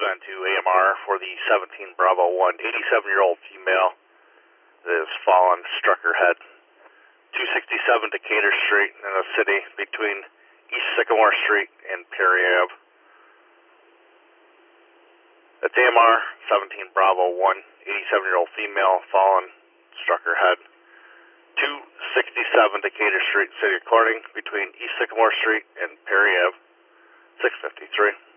on to AMR for the 17 Bravo 1, 87-year-old female that has fallen, struck her head. 267 Decatur Street in the city between East Sycamore Street and Perry Ave. That's AMR 17 Bravo 1, 87-year-old female fallen, struck her head. 267 Decatur Street, city recording between East Sycamore Street and Perry Ave. 653.